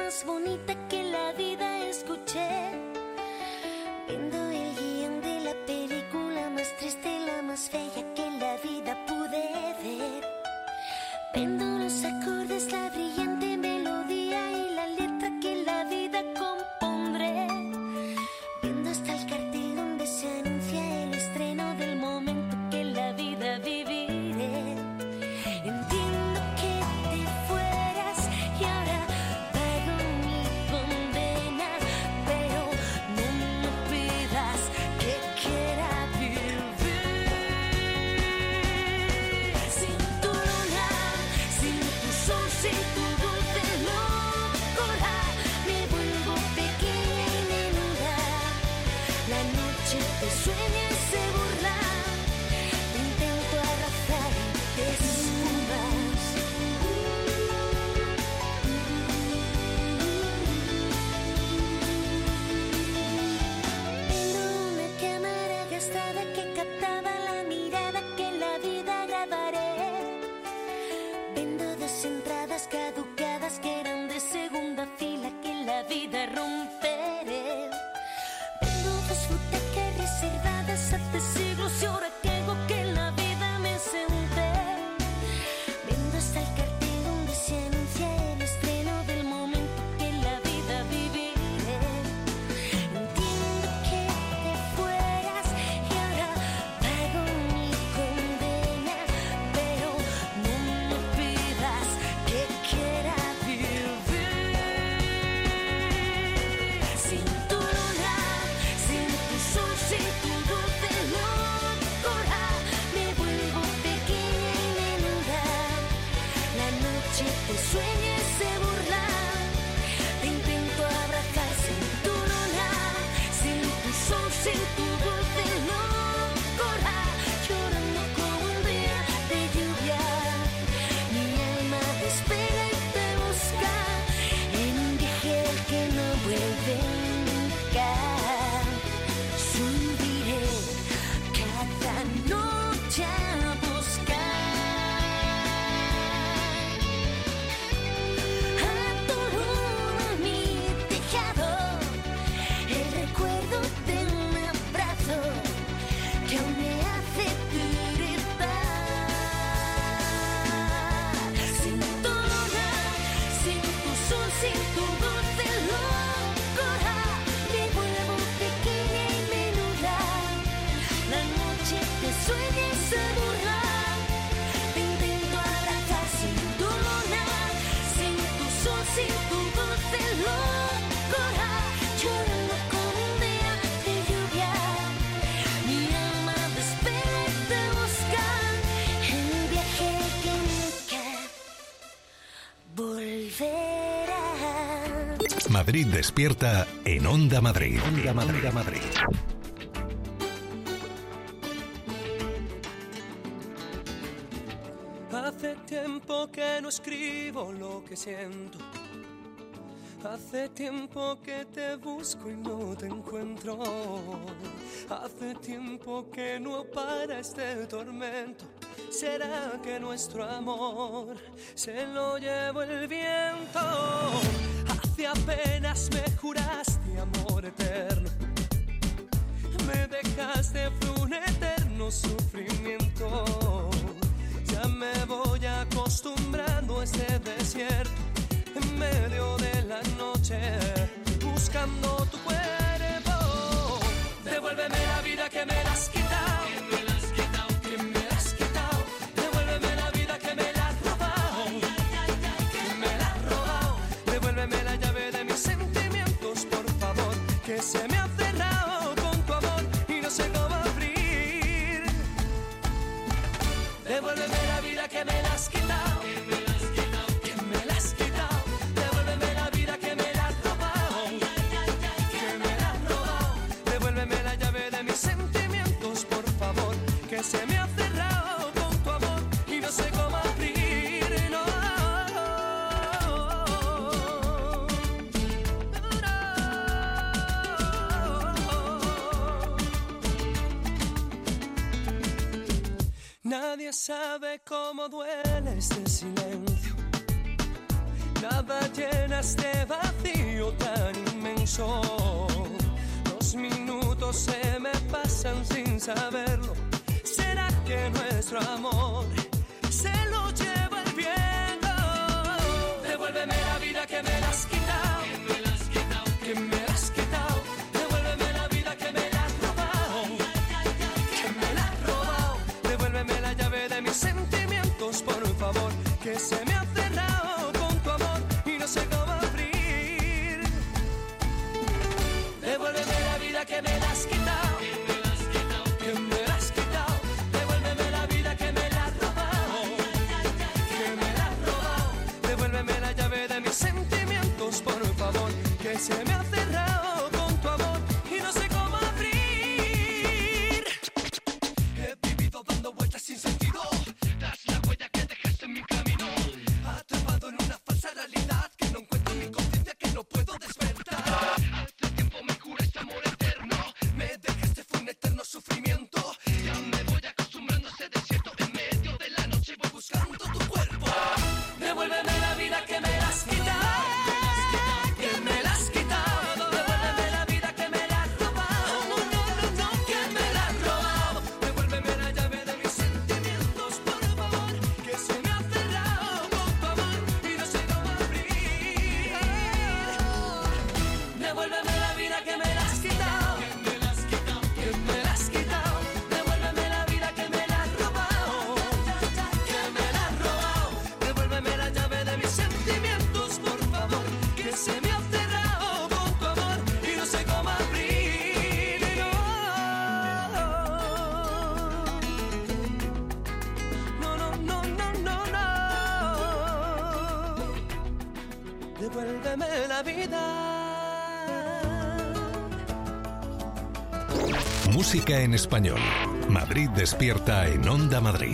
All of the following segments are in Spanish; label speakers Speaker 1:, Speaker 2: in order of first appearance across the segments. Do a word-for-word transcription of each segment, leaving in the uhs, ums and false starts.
Speaker 1: más bonita que en la vida escuché. Viendo el guión de la película más triste, la más bella que en la vida pude ver. Viendo los acordes, la brillante melodía y la letra que en la vida compondré. Viendo hasta el cartel donde se anuncia el estreno del momento que en la vida viviré. Entiendo que te fueras y ahora pago mi condena, pero no me pidas que quiera vivir sin tu luna, sin tu sol, sin tu dulce locura. Me vuelvo pequeña y menuda, la noche te sueña y se burla. Te intento abrazar y te esfumas. Tengo una cámara gastada que captaba la mirada que en la vida grabaré. Vendo dos entradas caducadas que eran de segunda fila que en la vida romperé. Vendo dos butacas reservadas hace siglos y ahora que hago que en la vida me senté. Vendo hasta el cartel donde se anuncia el estreno del momento que en la vida viviré. Entiendo que te fueras y ahora pago mi condena, pero no me pidas que quiera vivir sin tu luna, sin tu sol, sin tu dulce locura. Me vuelvo pequeña y menuda, la noche te sueña y se burla. Te intento abrazar sin tu luna, sin tu sol, sin tu dulce locura. Llorando como un día de lluvia, mi alma te espera y te busca en un viaje al que no vuelve nunca. Subiré cada noche a buscar a tu luna en mi tejado, el recuerdo de un abrazo que aún me hace tiritar. Sin tu luna, sin tu sol, sin tu dulce locura, me vuelvo pequeña y menuda, la noche te sueña y se burla. Te intento abrazar sin tu luna, sin tu sol, sin tu dulce locura. Llorando como un día de lluvia, mi alma te espera y te busca en un viaje que nunca volverá.
Speaker 2: Madrid despierta en Onda Madrid. Onda Madrid. Onda Madrid.
Speaker 3: Hace tiempo que no escribo lo que siento. Hace tiempo que te busco y no te encuentro. Hace tiempo que no para este tormento. ¿Será que nuestro amor se lo llevó el viento? Hace apenas me juraste amor eterno. Me dejaste fue un eterno sufrimiento. Ya me voy acostumbrando a este desierto en medio de la noche, buscando tu cuerpo. Devuélveme la vida que me la has quitado, que me la has quitado, que me la has quitado. Devuélveme la vida que me la has robado, que me la has robado. Devuélveme la llave de mis sentimientos, por favor, que se me ha cerrado con tu amor y no sé cómo abrir. Devuélveme la vida que me la has quitado, que me la has quitado, que me la has quitado. Devuélveme la vida que me la has robado, que me la has robado. Devuélveme la llave de mis sentimientos, por favor, que se me ha cerrado con tu amor y no sé cómo abrir, no. Nadie sabe cómo duele este silencio. Nada llena este vacío tan inmenso. Los minutos se me pasan sin saberlo. ¿Será que nuestro amor se lo lleva el viento? Devuélveme la vida que me la has quitado, que me la has quitado, que me la has quitado. Devuélveme la vida que me la has robado, que me la has robado. Devuélveme la llave de mis sentimientos, por favor, que se me ha cerrado con tu amor y no sé cómo abrir. Devuélveme la vida que me la has quitado, que me la has quitado. Devuélveme la vida que me la has robado, que me la has robado. Devuélveme la llave de mis sentimientos, por favor, que se me ha cerrado con tu amor y no sé cómo abrir. He vivido dando vueltas sin sentido, tras la huella que dejaste en mi camino, atrapado en una falsa realidad que no encuentro en mi conciencia, que no puedo despertar. Hace tiempo me cura este amor eterno, me dejaste fue un eterno sufrimiento. Ya me voy acostumbrando a ese desierto, en medio de la noche voy buscando tu cuerpo. Devuélveme la vida que me la has quitado, que me la has quitado. Devuélveme la vida que me la has robado, no, no, no, no, que me la has robado. Devuélveme la llave de mis sentimientos, por favor, que se me ha cerrado con tu amor y no sé cómo abrir. Devuélveme la vida que me la has quitado, que me la has quitado, que me la has quitado. Devuélveme la vida que me la has robado, que me la has robado. Devuélveme la llave de mis sentimientos, por favor, que se me ha cerrado con tu amor y no sé cómo abrir. No, no, no, no, no, no. Devuélveme la vida.
Speaker 2: Música en español. Madrid despierta en Onda Madrid.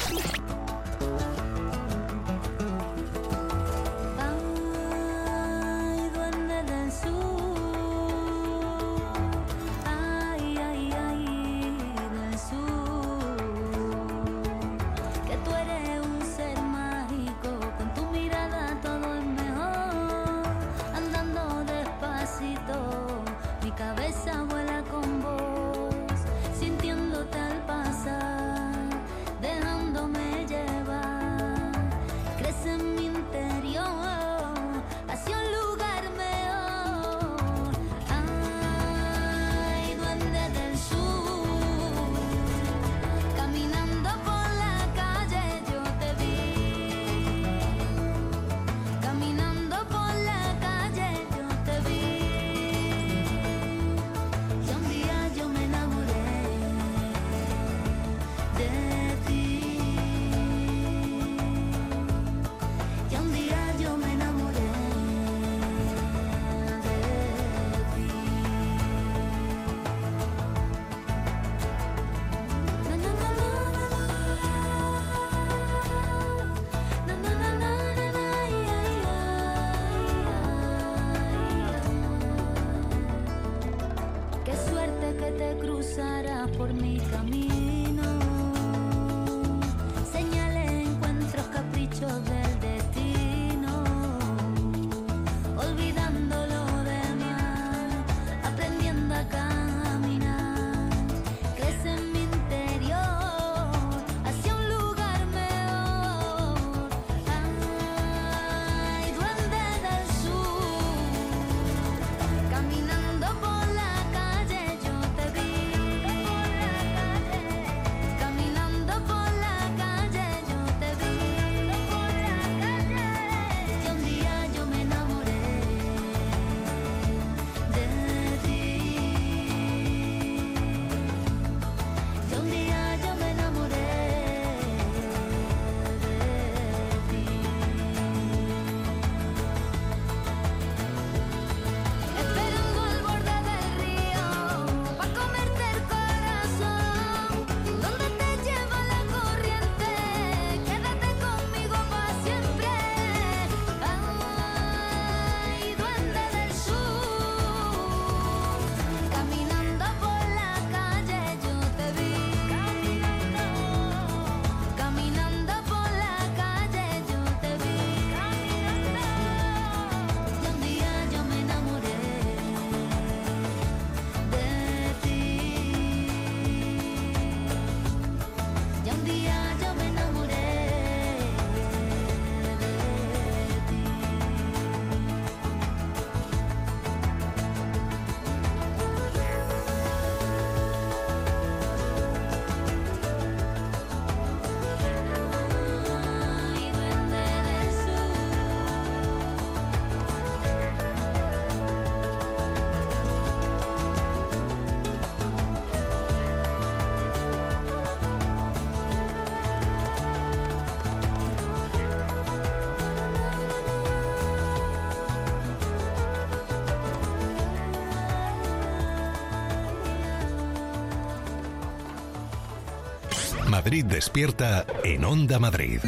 Speaker 1: Ay, duende del sur, ay, ay, ay, del sur, que tú eres un ser mágico, con tu mirada todo es mejor, andando despacito, mi cabeza vuela con vos, sintiéndote al pasar, dejando
Speaker 2: Madrid Despierta en Onda Madrid.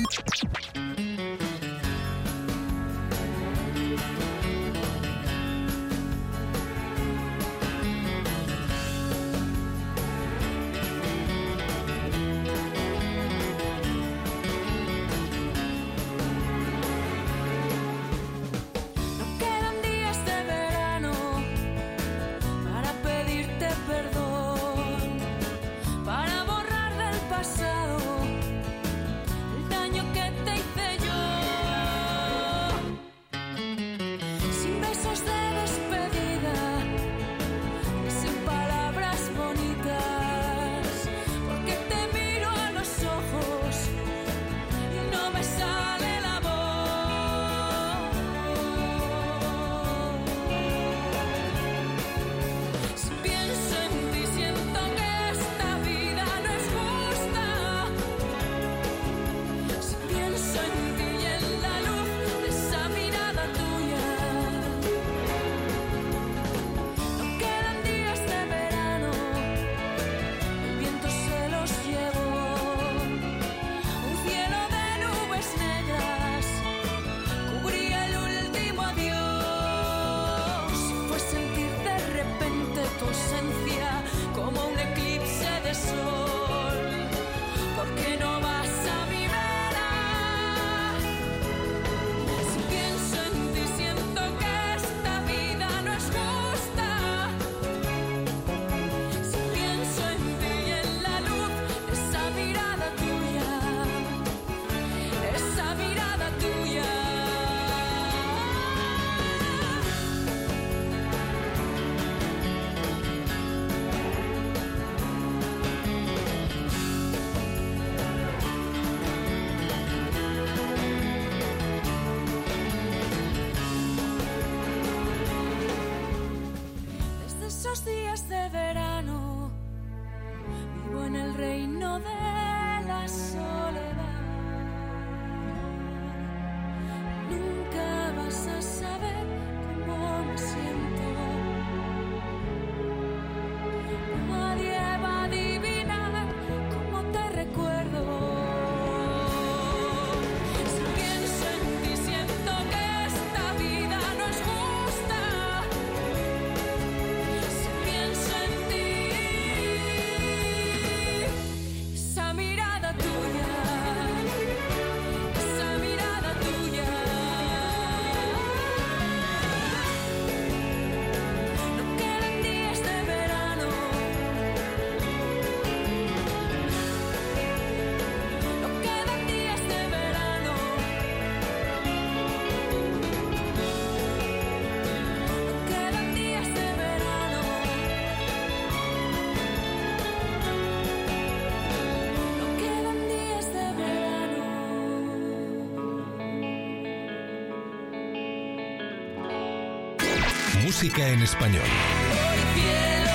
Speaker 2: Música en español.
Speaker 4: Hoy cielo,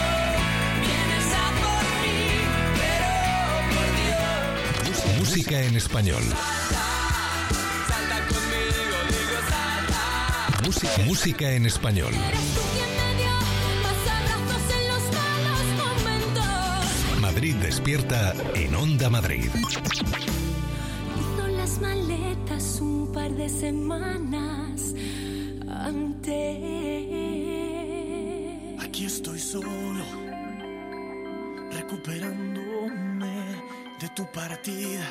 Speaker 4: vienes a por mí, pero por Dios.
Speaker 2: Música en español.
Speaker 4: Salta, salta conmigo, digo salta.
Speaker 2: Música, música en español.
Speaker 1: Eres tú quien me dio más abrazos en los malos momentos.
Speaker 2: Madrid Despierta en Onda Madrid.
Speaker 1: Hizo las maletas un par de semanas antes.
Speaker 5: Aquí estoy solo, recuperándome de tu partida.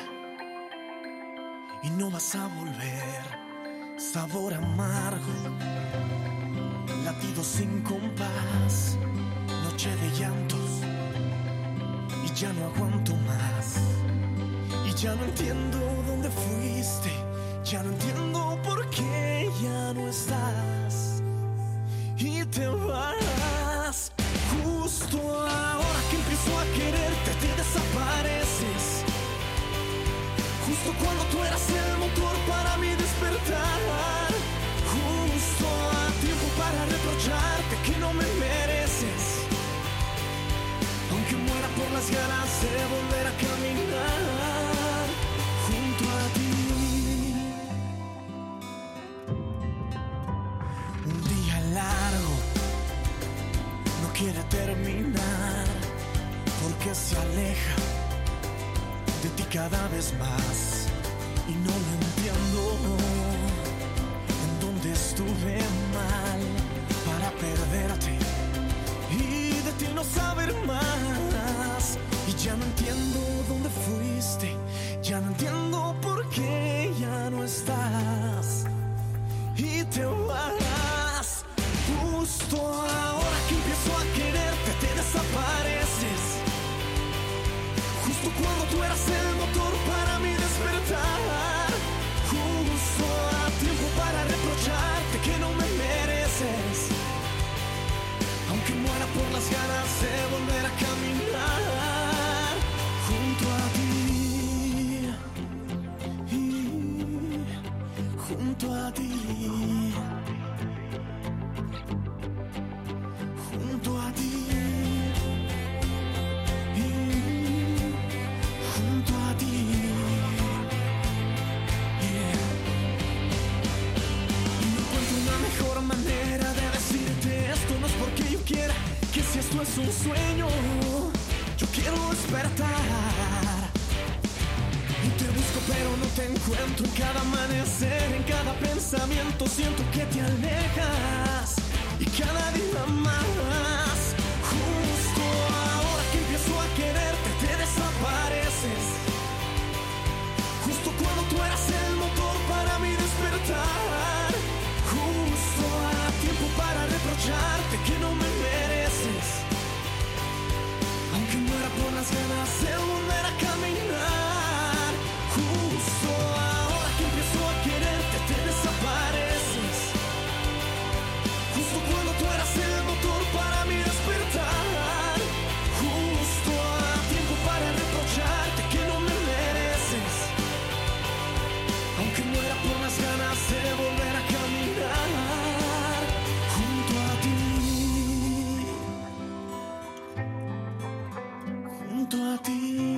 Speaker 5: Y no vas a volver, sabor amargo, latido sin compás, noche de llantos. Y ya no aguanto más, y ya no entiendo dónde fuiste, ya no entiendo por qué ya no estás. Y te vas, justo ahora que empiezo a quererte te desapareces. Justo cuando tú eras el motor para mi despertar. Justo a tiempo para reprocharte que no me mereces. Aunque muera por las ganas de volver a caminar junto cada vez más y no lo entiendo. En dónde estuve mal para perderte y de ti no saber más. Y ya no entiendo dónde fuiste, ya no entiendo por qué ya no estás. Y te vas justo ahora que empiezo a quererte, te desapareces. Justo cuando tú eras el motor para mi despertar. Justo a tiempo para reprocharte que no me mereces. Aunque muera por las ganas de volver a caminar junto a ti, y junto a ti, junto a ti, y junto a ti. Yeah. Y no encuentro una mejor manera de decirte esto. No es porque yo quiera, que si esto es un sueño, yo quiero despertar. Y te busco pero no te encuentro. En cada amanecer, en cada pensamiento siento que te alejas. Y cada día más. Justo ahora que empiezo a quererte, te desapareces. Justo cuando tú eras el motor para mi despertar. Justo a tiempo para reprocharte que no me mereces. Aunque muera por las ganas de volver a caminar. Justo ahora que empiezo a quererte, te desapareces. Justo cuando tú eras el motor para mi despertar. Justo a tiempo para reprocharte que no me mereces. Aunque muera por las ganas de volver a caminar junto a ti, junto a ti.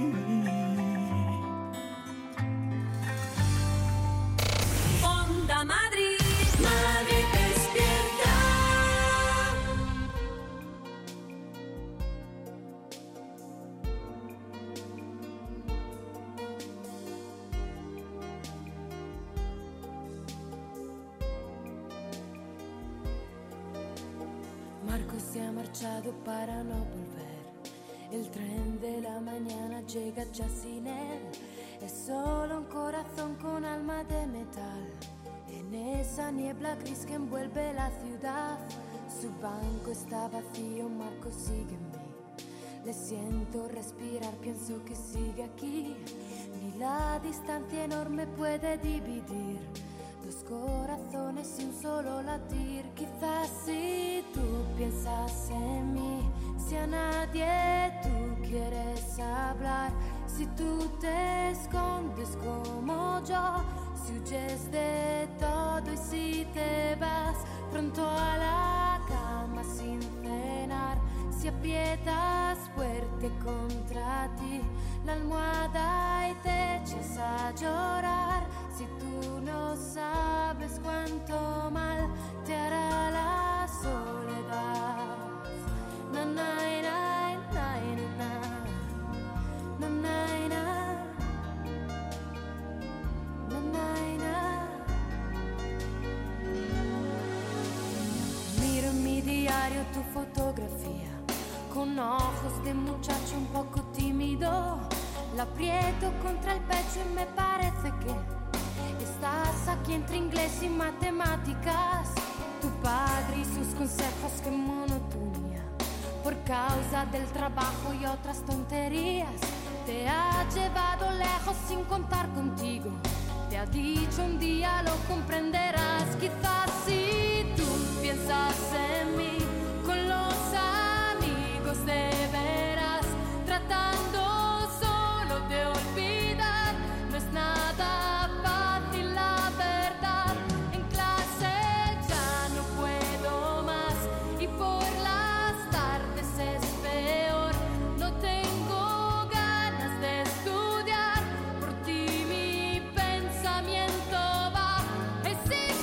Speaker 4: Onda Madrid, Madrid despierta.
Speaker 6: Marco se ha marchado para no volver. El tren de la mañana llega ya sin él. Es solo un corazón con alma de metal. En esa niebla gris que envuelve la ciudad, su banco está vacío, Marco sigue en mí. Le siento respirar, pienso que sigue aquí. Ni la distancia enorme puede dividir dos corazones y un solo latir. Quizás si tú piensas en mí, si a nadie tú quieres hablar, si tú te escondes como yo, si huyes de todo y si te vas pronto a la cama sin cenar, si aprietas fuerte contra ti la almohada y te echas a llorar, si tú no sabes cuánto mal te hará la soledad. Na, na, na, na, na, na, na, na, na, na, na. Miro en mi diario tu fotografía, con ojos de muchacho un poco tímido. La aprieto contra el pecho y me parece que estás aquí entre inglés y matemáticas. Tu padre y sus consejos, qué monotonía. Por causa del trabajo y otras tonterías, te ha llevado lejos sin contar contigo. Te ha dicho un día lo comprenderás. Quizás si tú piensas en mí, con los amigos de veras, tratando solo de olvidar. No es nada fácil la verdad. En clase ya no puedo más y por las tardes es peor. No tengo ganas de estudiar. Por ti mi pensamiento va. Es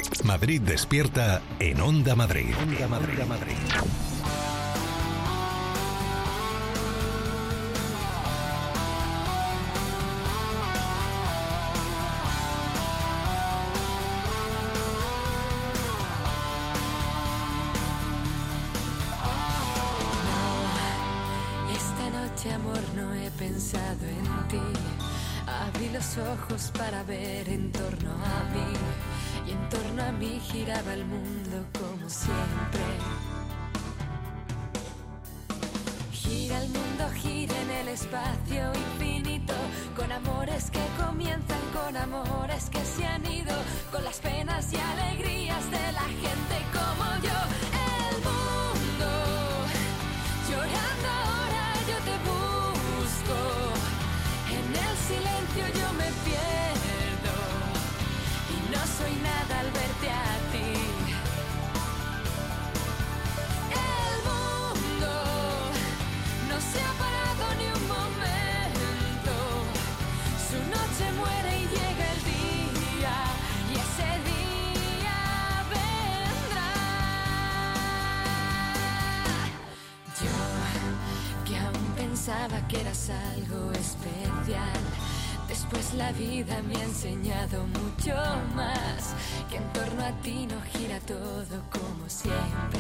Speaker 2: Madrid Despierta en Onda Madrid. Onda Madrid. Onda Madrid.
Speaker 6: Amor, no he pensado en ti. Abrí los ojos para ver en torno a mí, y en torno a mí giraba el mundo como siempre. Gira el mundo, gira en el espacio infinito, con amores que comienzan, con amores que se han ido, con las penas y alegrías de la gente como yo. El mundo llorando ahora, yo te busco. En el silencio yo me pierdo y no soy nada al verte a ti. El mundo no se ha parado ni un momento. Su noche muere y llega el día, y ese día vendrá. Yo, que aún pensaba que eras algo especial, después la vida me ha enseñado mucho más, que en torno a ti no gira todo como siempre.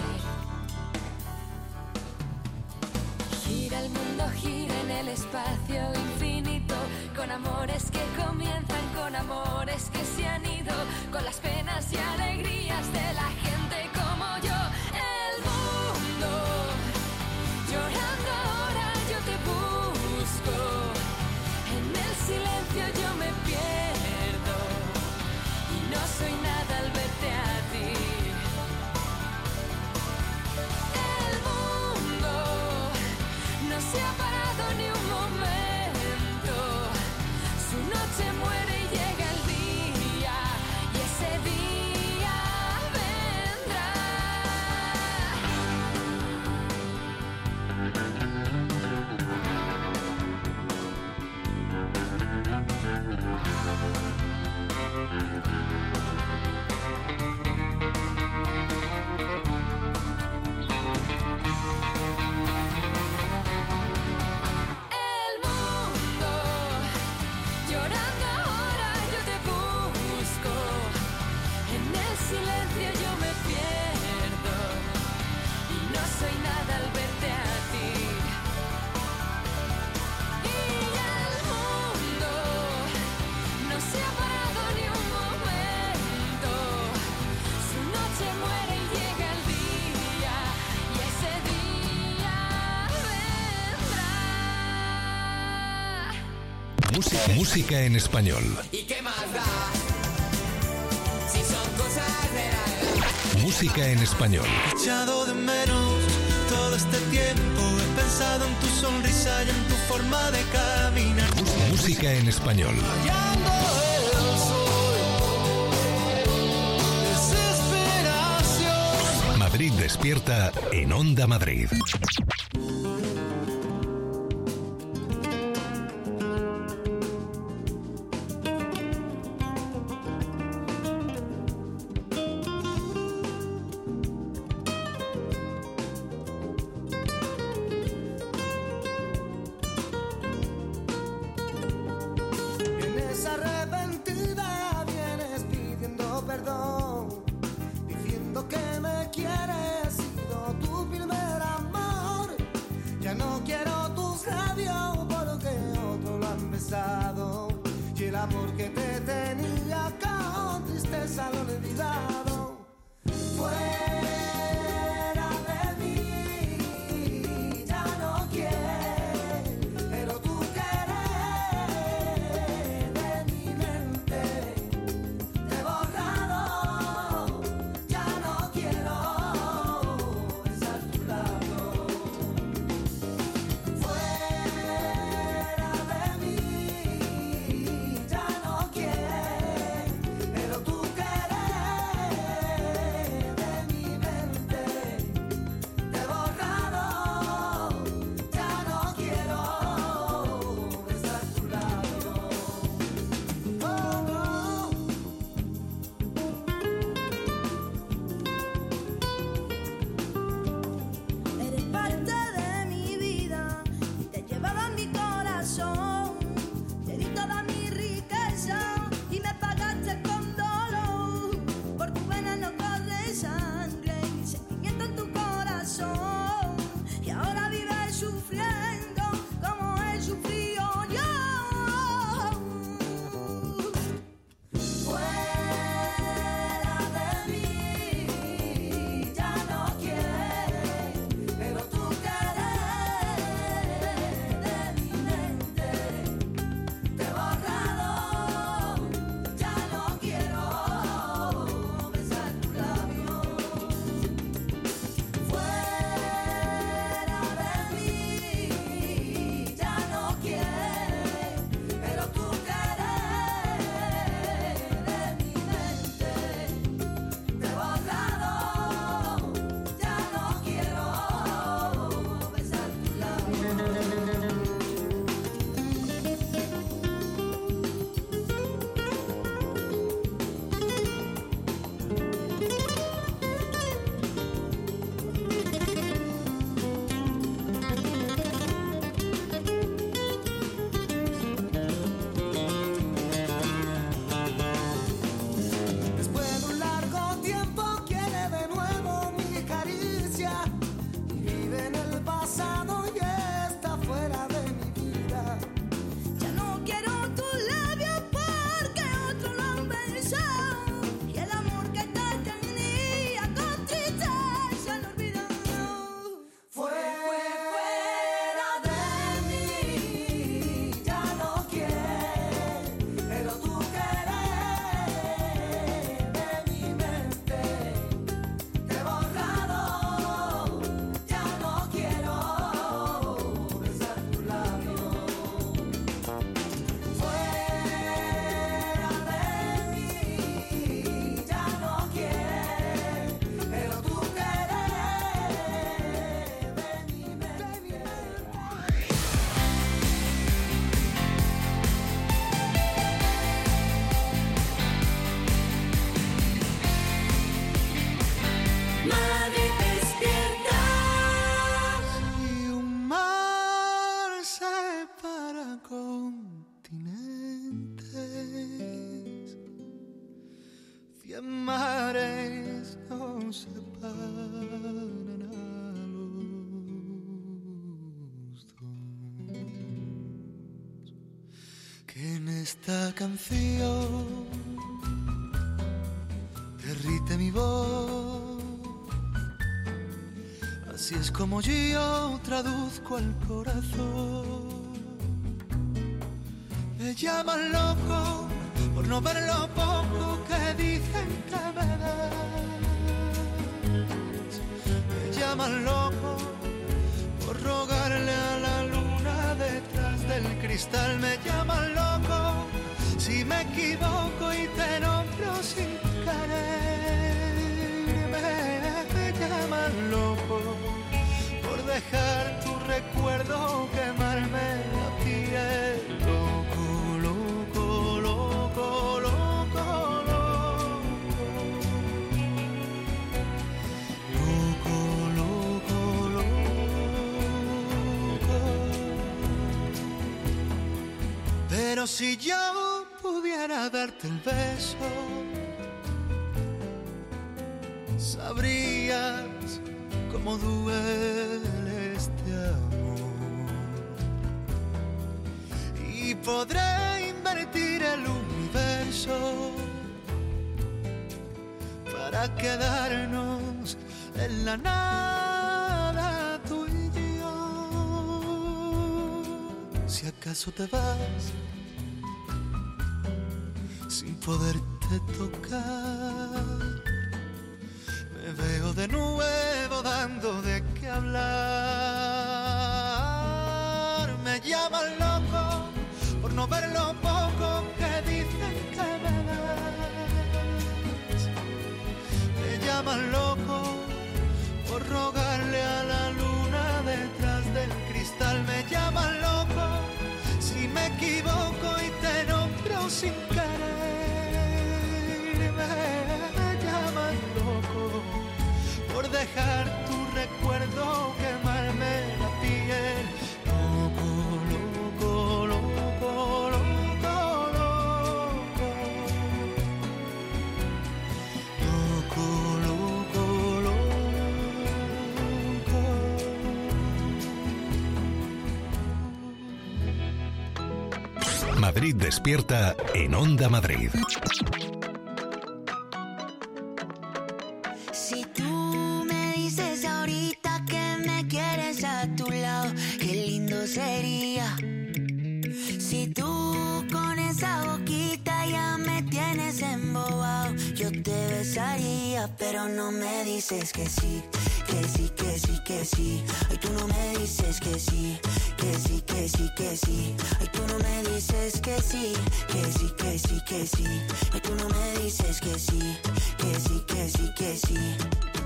Speaker 6: Gira el mundo, gira en el espacio infinito, con amores que comienzan, con amores que se han ido, con las penas y alegrías de la gente como yo. El mundo llorando ahora, yo te busco. En el silencio yo me pierdo y no soy nada al verte a ti. El mundo no se ha parado ni un momento. Su noche muere y llega el día, y ese día vendrá. El mundo llorando ahora, yo te busco. En el silencio yo me pierdo y no soy nada al verte a ti. Y el mundo no se ha parado ni un momento. Su noche muere y llega el día, y ese día vendrá.
Speaker 2: Música, música en español.
Speaker 4: ¿Y qué más da? Si son cosas de la...
Speaker 2: Música en español.
Speaker 5: He echado de menos todo este tiempo. He pensado en tu sonrisa y en tu forma de caminar.
Speaker 2: Música en español.
Speaker 5: Rayando el sol, desesperación.
Speaker 2: Madrid Despierta en Onda Madrid.
Speaker 5: Vienes arrepentida, vienes pidiendo perdón, diciendo que me quieres, sido tu primer amor.
Speaker 7: Esta canción derrite mi voz, así es como yo traduzco al corazón. Me llaman loco por no ver lo poco que dicen que me das. Me llaman loco por rogarle a la luna detrás del cristal. Me llaman loco si me equivoco y te nombro sin querer. Me, me llaman loco por dejar tu recuerdo quemarme la piel. Loco, loco, loco, loco, loco, loco, loco, loco. Pero si yo pudiera darte el beso, sabrías cómo duele este amor. Y podré invertir el universo para quedarnos en la nada, tú y yo. Si acaso te vas sin poderte tocar, me veo de nuevo dando de qué hablar. Me llaman loco por no ver lo poco que dicen que me das. Me llaman loco por rogarle a la luna detrás del cristal. Me llaman loco si me equivoco y te nombro sin querer. Me llaman loco por dejar tu recuerdo quemarme la piel. Loco, loco, loco, loco, loco. Loco, loco,
Speaker 2: loco. Madrid Despierta en Onda Madrid.
Speaker 1: Sería si tú con esa boquita ya me tienes embobado. Yo te besaría, pero no me dices que sí, que sí, que sí, que sí. Ay, tú no me dices que sí, que sí, que sí, que sí. Ay, tú no me dices que sí, que sí, que sí, que sí. Ay, tú no me dices que sí, que sí, que sí, que sí.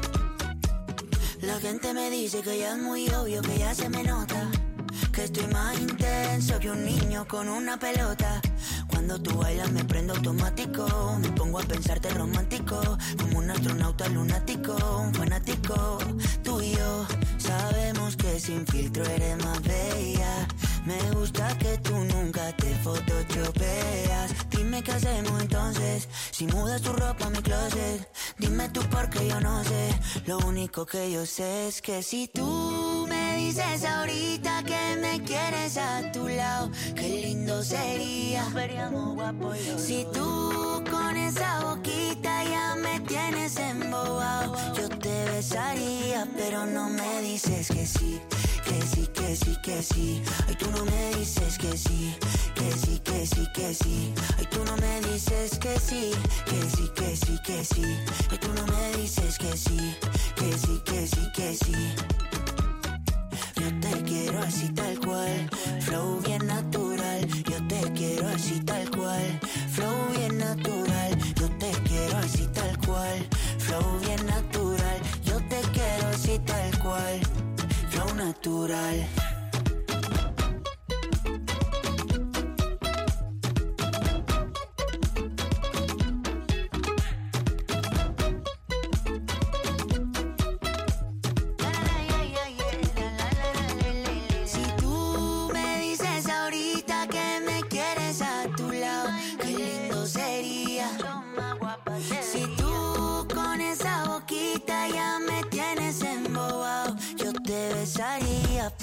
Speaker 1: La gente me dice que ya es muy obvio, que ya se me nota, que estoy más intenso que un niño con una pelota. Cuando tú bailas me prendo automático, me pongo a pensarte romántico, como un astronauta lunático, un fanático. Tú y yo sabemos que sin filtro eres más bella. Me gusta que tú nunca te photoshopeas. Dime qué hacemos entonces, si mudas tu ropa a mi closet. Dime tú porque yo no sé, lo único que yo sé es que si tú me dices ahorita que me quieres a tu lado, qué lindo sería, veríamos guapo yo. Si tú con esa boquita ya me tienes embobado, yo te besaría, pero no me dices que sí, que sí, que sí, que sí. Ay, tú no me dices que sí, que sí, que sí, que sí. Ay, tú no me dices que sí, que sí, que sí, que sí. Ay, tú no me dices que sí, que sí, que sí, que sí. Yo te quiero así tal cual, flow bien natural. Yo te quiero así tal cual, flow bien natural. Yo te quiero así tal cual, flow bien natural. Yo te quiero así tal cual, flow natural.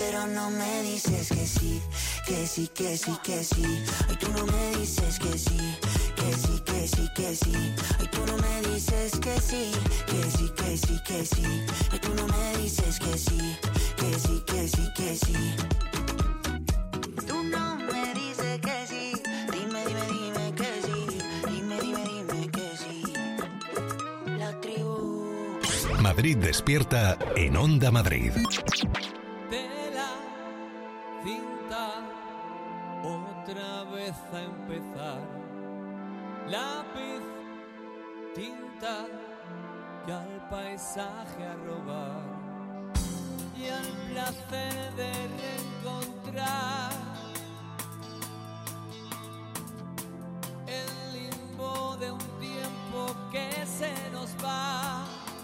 Speaker 8: pero no me dices que sí, que sí, que sí, que sí. Ay, tú no me dices que sí, que sí, que sí, que sí. Ay, tú no me dices que sí, que sí, que sí, que sí. Ay, tú no me dices que sí, que sí, que sí, que sí. Tú no me dices que sí, dime, dime, dime que sí, dime, dime, dime que sí. La tribu.
Speaker 2: Madrid Despierta en Onda Madrid.
Speaker 3: Tela, cinta, otra vez a empezar. Lápiz, tinta, que al paisaje a robar y al placer de reencontrar el limbo de un tiempo que se nos va.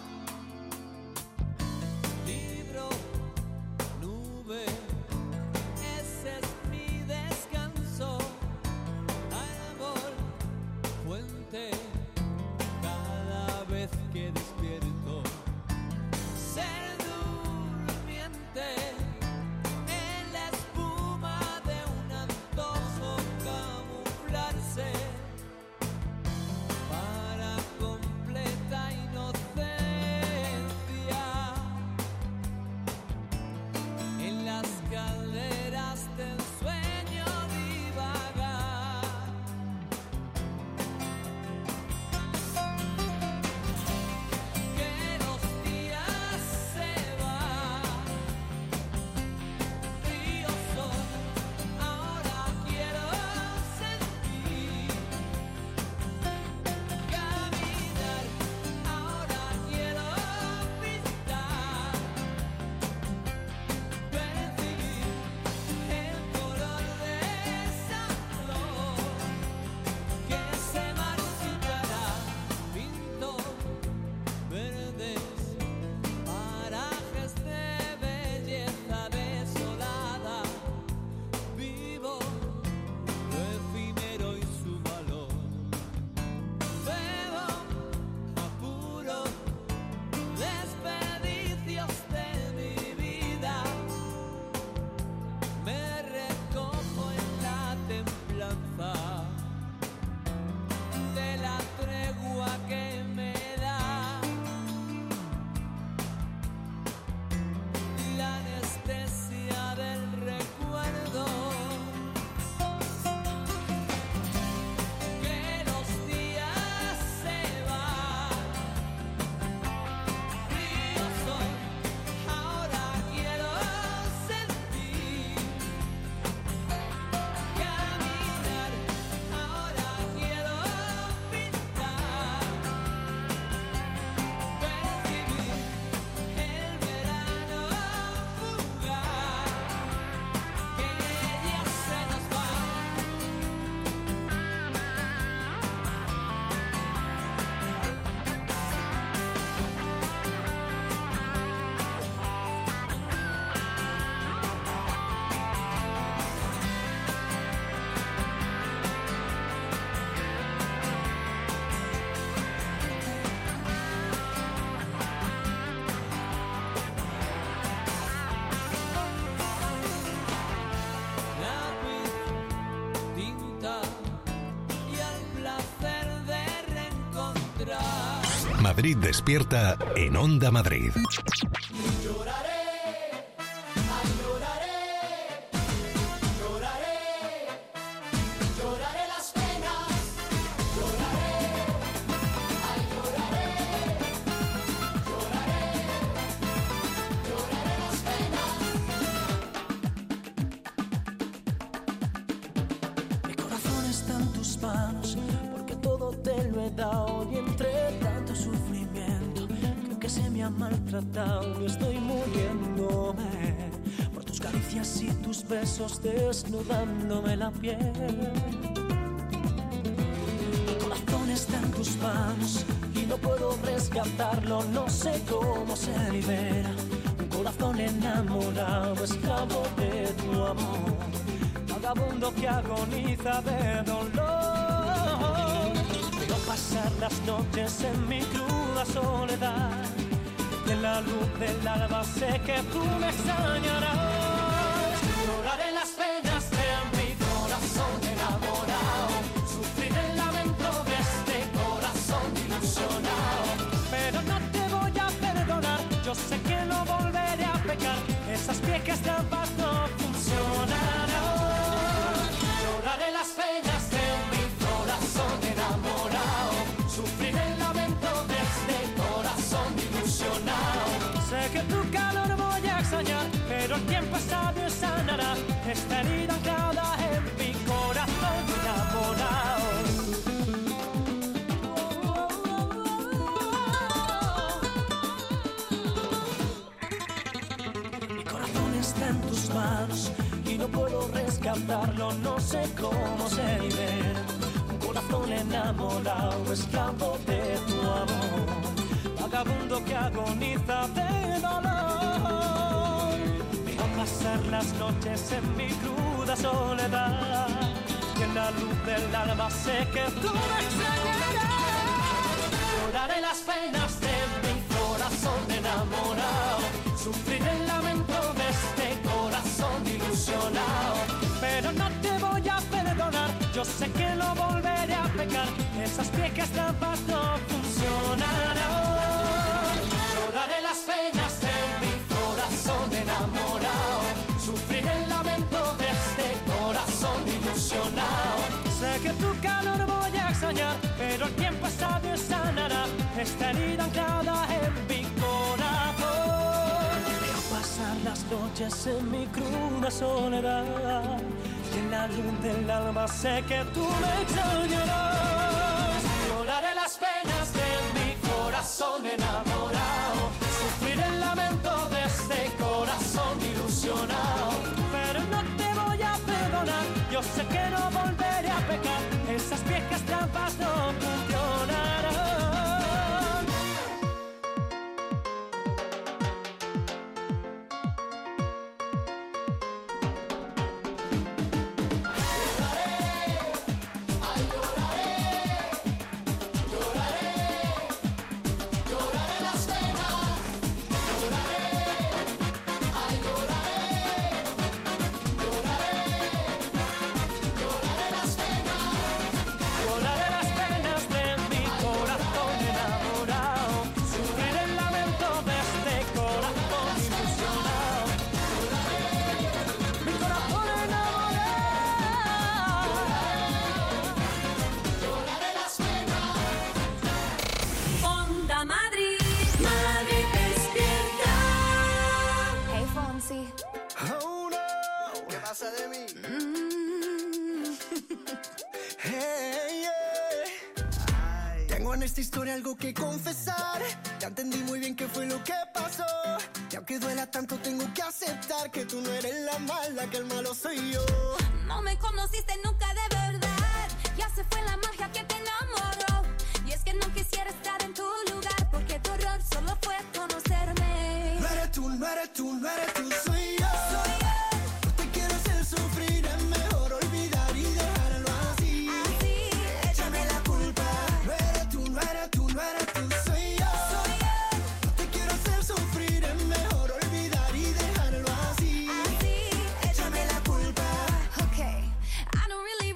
Speaker 3: Libro, nube, ese es mi descanso. Árbol, fuente, cada vez que despierto. Ser durmiente en la espuma de un antojo, camuflarse para completa inocencia. En las calderas del sueño divagar. Que los días se van, ríos son, ahora quiero sentir. Caminar, ahora quiero pintar. Percibir el color de esa flor que se marchitará. Pinto verdes parajes de belleza desolada. Vivo lo efímero y su valor. Bebo apuro desperdicios de mi vida. Me recojo en la templanza de la tregua que me da la anestesia del recuerdo. Que los días se van, ríos son, ahora quiero sentir. Caminar, ahora quiero pintar. Percibir el verano fugaz, que ya se nos va. Lápiz, tinta y al placer de reencontrar.
Speaker 2: Madrid Despierta en Onda Madrid.
Speaker 4: Lloraré las penas, lloraré, ay lloraré, lloraré, lloraré las penas.
Speaker 5: Mi corazón está en tus manos, porque todo te lo he dado. Y entre tanto sufrimiento, creo que se me ha maltratado. Y estoy muriéndome por tus caricias y tus besos, desnudándome la piel. Mi corazón está en tus manos y no puedo rescatarlo. No sé cómo se libera un corazón enamorado, esclavo de tu amor, vagabundo que agoniza de dolor. Veo pasar las noches en mi cruda soledad, y en la luz del alba sé que tú me extrañarás.
Speaker 3: tus manos y no puedo rescatarlo, no sé cómo se libera. Un corazón enamorado, esclavo de tu amor, vagabundo que agoniza de dolor. Veo pasar las noches en mi cruda soledad y en la luz del alba sé que tú me extrañarás. Lloraré las penas de mi corazón enamorado, sufriré el lamento de este corazón ilusionado, pero no te voy a perdonar, yo sé que no volveré a pecar, esas viejas trampas no funcionarán. Lloraré las penas de mi corazón enamorado, sufriré el lamento de este corazón ilusionado, sé que tu calor voy a extrañar, pero el tiempo es sabio y sanará esta herida anclada en mi corazón. Veo pasar las noches en mi cruda soledad y en la luz del alma sé que tú me extrañarás. Lloraré las penas de mi corazón enamorado, sufriré el lamento de este corazón ilusionado, pero no te voy a perdonar, yo sé que no volveré a pecar, esas viejas trampas no funcionarán.
Speaker 5: Oh no, ¿qué pasa de mí? Mm. Hey, yeah. Tengo en esta historia algo que confesar. Ya entendí muy bien qué fue lo que pasó. Y aunque duela tanto tengo que aceptar que tú no eres la mala, que el malo soy yo.
Speaker 6: No me conociste nunca de verdad, ya se fue la magia que te enamoró. Y es que no quisiera estar en tu lugar, porque tu error solo fue conocerme.
Speaker 5: No eres tú, no eres tú, no eres tú, soy yo. Soy yo. No te quiero hacer sufrir, es mejor olvidar y dejarlo así.
Speaker 6: Así,
Speaker 5: échame la culpa. No eres tú, no eres tú, no eres tú, soy yo.
Speaker 6: soy yo.
Speaker 5: No te quiero hacer sufrir, es mejor olvidar y dejarlo así.
Speaker 6: Así,
Speaker 5: échame la culpa.
Speaker 6: okay. I don't really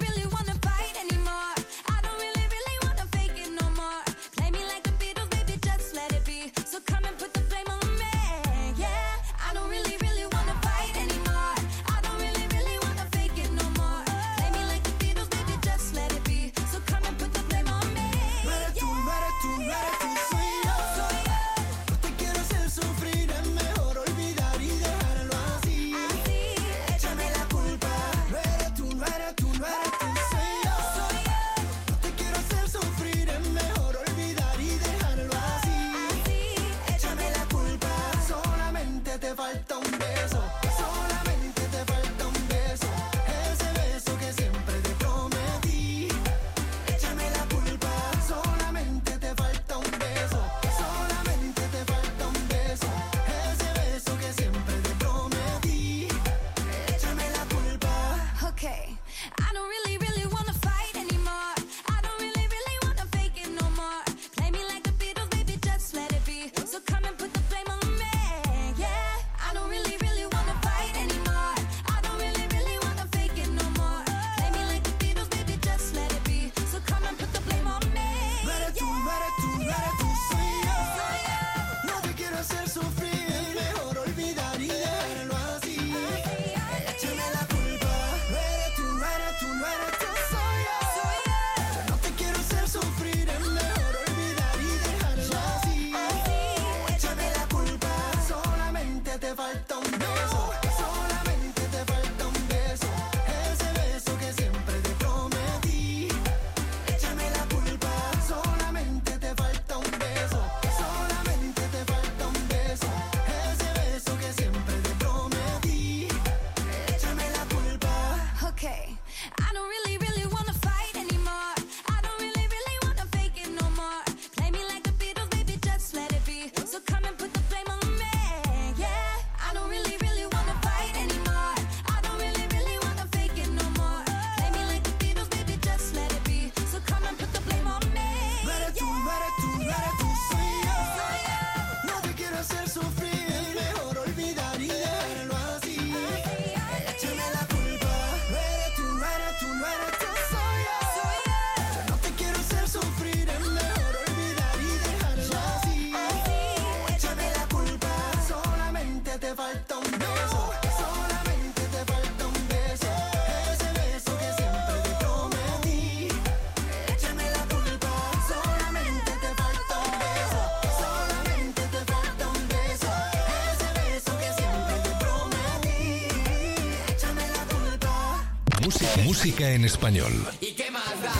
Speaker 2: Música, música en español.
Speaker 4: ¿Y qué más da?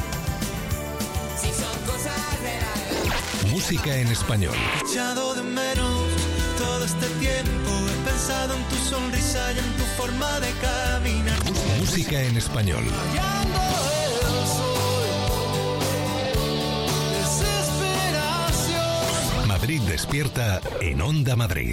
Speaker 4: Si son cosas de la edad.
Speaker 2: Música en español.
Speaker 7: He echado de menos todo este tiempo. He pensado en tu sonrisa y en tu forma de caminar.
Speaker 2: Música en español.
Speaker 7: Rayando el sol, desesperación.
Speaker 2: Madrid despierta en Onda Madrid.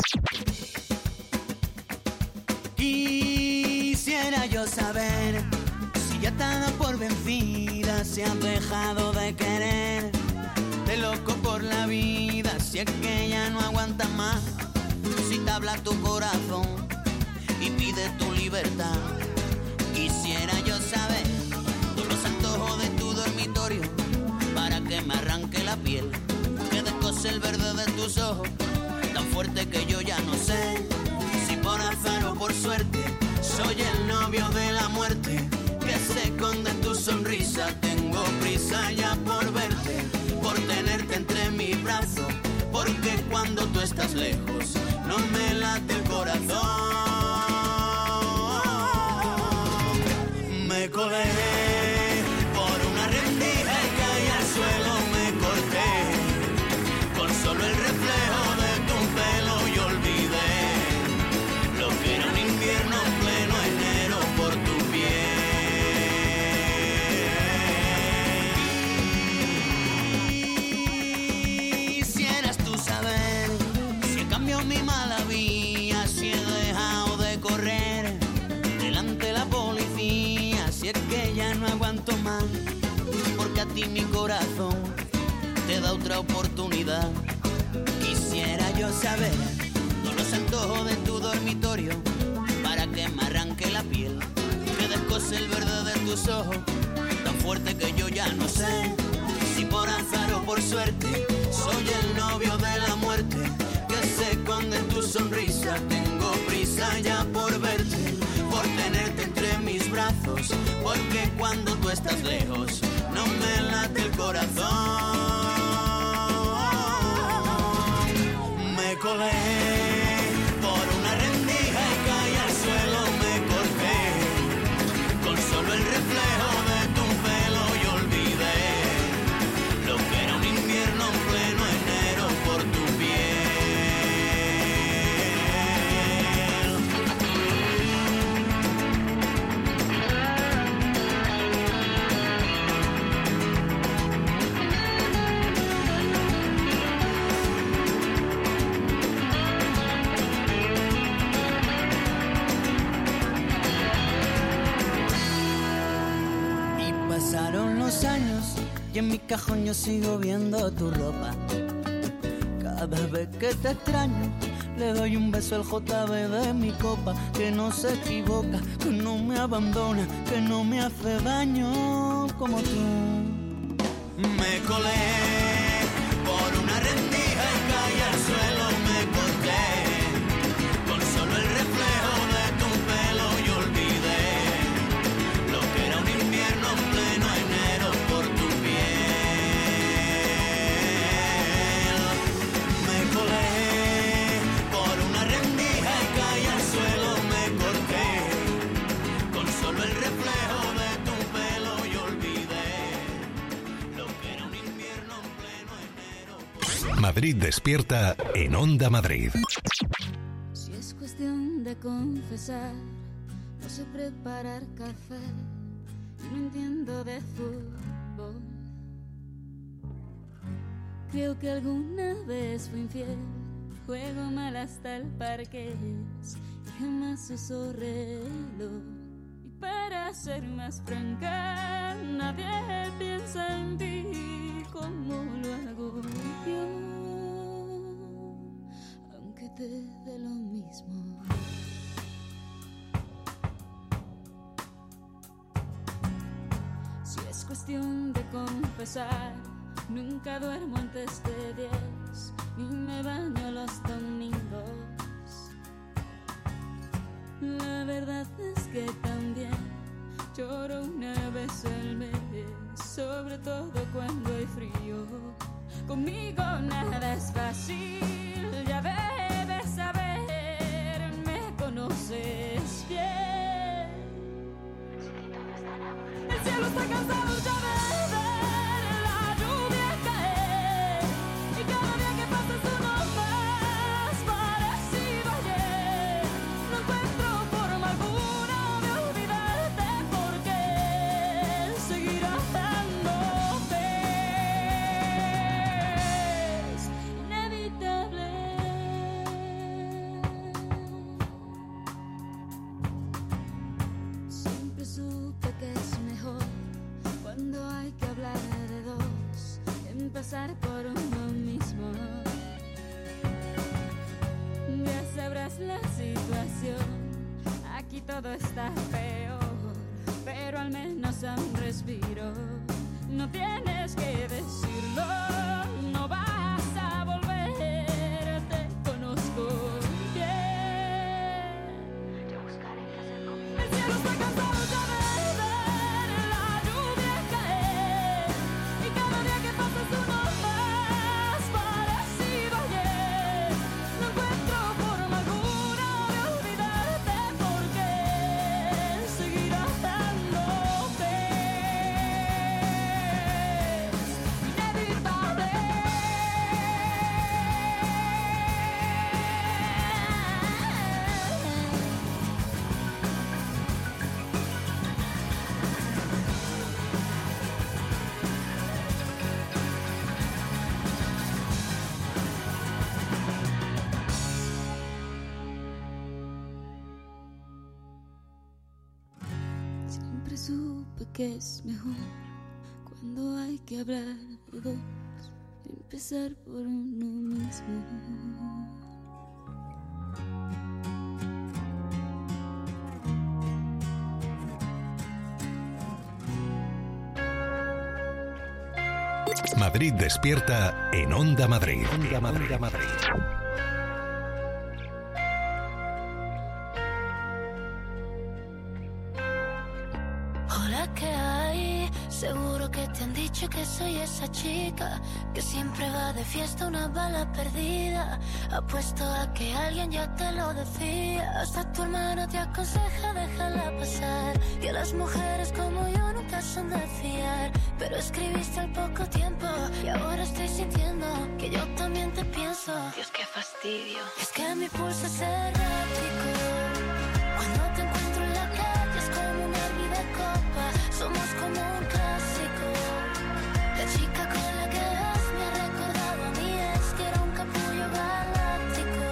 Speaker 8: Quisiera yo saber si ya te has dado por vencida, si has dejado de querer, de loco por la vida, si es que ya no aguantas más, si te habla tu corazón y pide tu libertad. Quisiera yo saber todos los antojos de tu dormitorio para que me arranque la piel, que descose el verde de tus ojos, tan fuerte que yo ya no sé si por azar o por suerte soy el novio de la muerte, que se esconde en tu sonrisa. Tengo prisa ya por verte, por tenerte entre mis brazos, porque cuando tú estás lejos no me late el corazón. Me colé por una rendija y caí al suelo, me corté con solo el reflejo de tu pelo y olvidé lo que era un invierno en pleno enero por tu piel. Quisieras tú saber si he cambiado mi mala vía, si he dejado de correr delante de la policía, si es que ya no aguanto más, porque a ti mi corazón te da otra oportunidad. Quisiera yo saber todos los antojos de tu dormitorio para que me arranque la piel, que descose el verde de tus ojos, tan fuerte que yo ya no sé si por azar o por suerte soy el novio de la muerte, que se esconde en tu sonrisa. Tengo prisa ya por verte, por tenerte entre mis brazos, porque cuando tú estás lejos no me late el corazón. Me colé por una rendija y caí al suelo, me corté con solo el reflejo de tu pelo y olvidé lo que era un invierno en pleno enero por tu Pasaron los años y en mi cajón yo sigo viendo tu ropa. Cada vez que te extraño le doy un beso al J B de mi copa, que no se equivoca, que no me abandona, que no me hace daño como tú. Me colé por una rendija y caí al suelo, me corté con solo el reflejo de tu pelo y olvidé lo que era un invierno en pleno enero por tu piel. Me colé por una rendija y caí al suelo, me corté con solo el reflejo de tu pelo y olvidé lo que era un invierno en pleno enero.
Speaker 2: Madrid despierta en Onda Madrid.
Speaker 6: Si es cuestión de confesar, no sé preparar café, no entiendo de fútbol. Creo que alguna vez fui infiel, juego mal hasta el parqués y jamás uso reloj. Y para ser más franca, nadie piensa en ti como lo hago yo, aunque te dé lo mismo. Si es cuestión de confesar, nunca duermo antes de diez, ni me baño los domingos. La verdad es que también lloro una vez al mes, sobre todo cuando hay frío. Conmigo nada es fácil, ya debes saber, me conoces bien. hay que hablar de dos, empezar por uno mismo. Ya sabrás la situación, aquí todo está peor, pero al menos a un respiro. No tienes que decirlo, no vas a volver, te conozco bien. Yo buscaré qué hacer conmigo. El cielo está cansado ya de ver la lluvia caer, y cada día que pasa es uno más parecido a ayer. No encuentro forma alguna de olvidarte, porque seguirás dándote. Siempre supe que es mejor cuando hay que hablar de dos, empezar por uno mismo.
Speaker 2: Madrid despierta en Onda Madrid. Onda Madrid. Onda Madrid.
Speaker 1: Hola, ¿qué hay? Seguro que te han dicho que soy esa chica que siempre va de fiesta, una bala perdida. Apuesto a que alguien ya te lo decía. Hasta tu hermana te aconseja déjala pasar, que las mujeres como yo nunca son de fiar. Pero escribiste al poco tiempo y ahora estoy sintiendo que yo también te pienso. Dios, qué fastidio. Es que mi pulso es errático. Cuando te encuentro en la calle es como un hervir de copa. Somos como un clásico. La chica con la que vas me ha recordado a mí, es que era un capullo galáctico.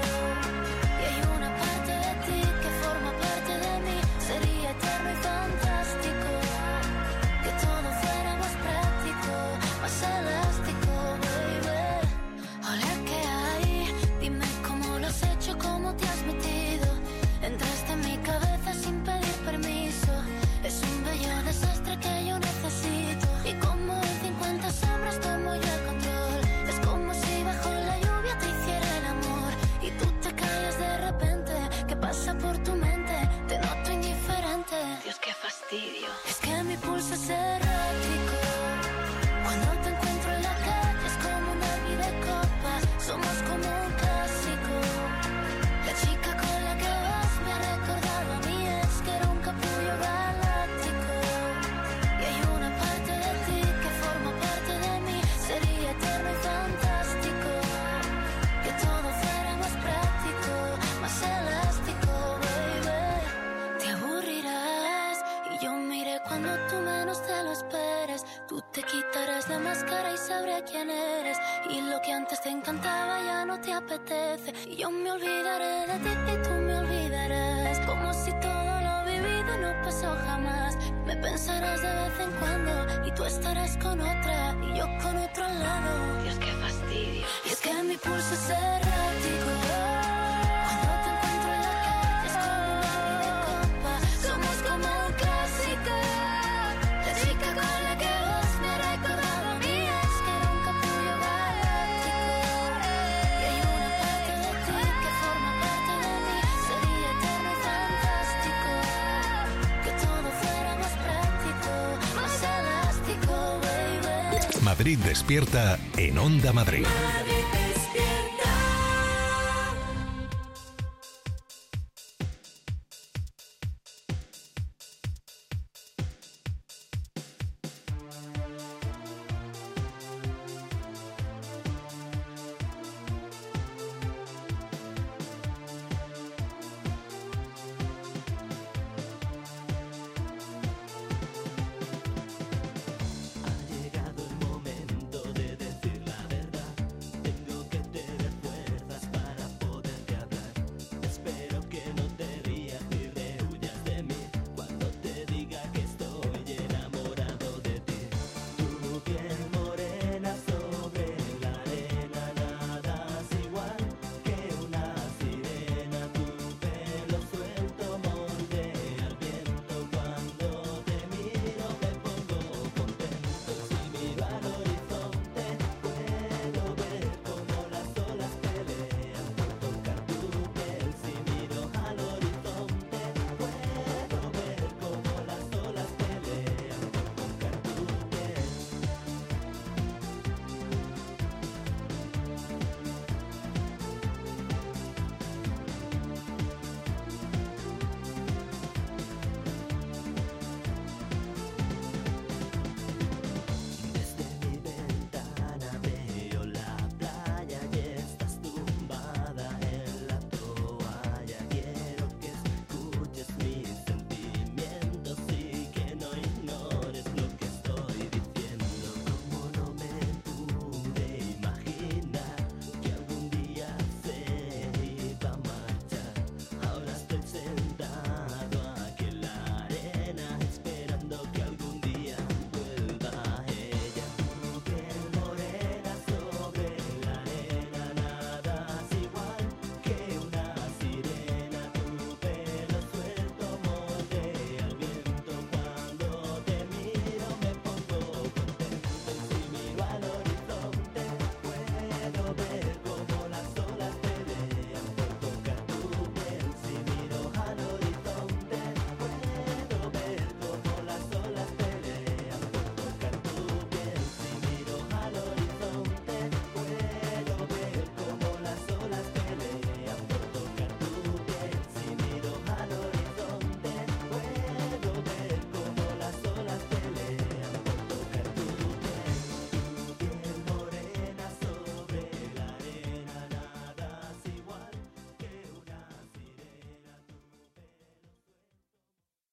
Speaker 1: Y hay una parte de ti que forma parte de mí. Sería eterno y fantástico que todo fuera más práctico, más elástico, baby. Hola, ¿qué hay? Dime cómo lo has hecho, cómo te has metido. Entraste en mi cabeza sin pedir permiso. Es un bello desastre que yo necesito. Y como en cincuenta sombras tomo yo el control. Es como si bajo la lluvia te hiciera el amor y tú te callas de repente. ¿Qué pasa por tu mente? Te noto indiferente. Dios, qué fastidio. Es que mi pulso es errático. Cuando te encuentro en la calle es como un hervir de copas. Somos como un clásico. La chica con la que vas me ha recordado a mí, es que era un capullo galáctico. Y hay una parte de ti que forma parte de mí. Sería eterno y fantástico que todo fuera más práctico, más elástico, baby. Te aburrirás y yo miré cuando tú menos te lo esperes. Tú te quitarás la máscara y sabré quién eres. Y lo que antes te encantaba ya no te apetece. Y yo me olvidaré de ti y tú me olvidarás. Como si todo lo vivido no pasó jamás. Me pensarás de vez en cuando y tú estarás con otra y yo con otro al lado. Dios, qué fastidio. Y es que mi pulso es errático. Cuando te encuentro en la calle es como un hervir de copa. Somos como un clásico. La chica con la que vas me ha recordado a mí, es que era un capullo galáctico. Y hay una parte de ti que forma parte de mí. Sería eterno y fantástico que todo fuera más práctico, más elástico, baby.
Speaker 2: Madrid despierta en Onda Madrid.
Speaker 1: Madrid.